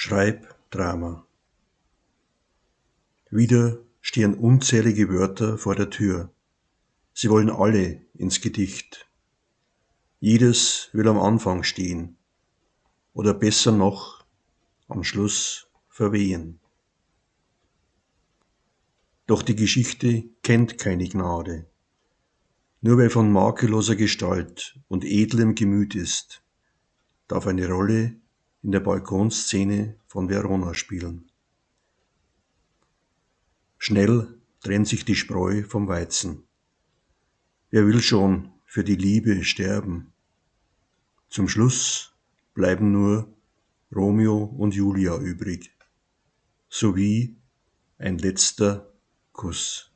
Schreibdrama. Wieder stehen unzählige Wörter vor der Tür. Sie wollen alle ins Gedicht. Jedes will am Anfang stehen oder besser noch am Schluss verwehen. Doch die Geschichte kennt keine Gnade. Nur wer von makelloser Gestalt und edlem Gemüt ist, darf eine Rolle in der Balkonszene von Verona spielen. Schnell trennt sich die Spreu vom Weizen. Wer will schon für die Liebe sterben? Zum Schluss bleiben nur Romeo und Julia übrig, sowie ein letzter Kuss.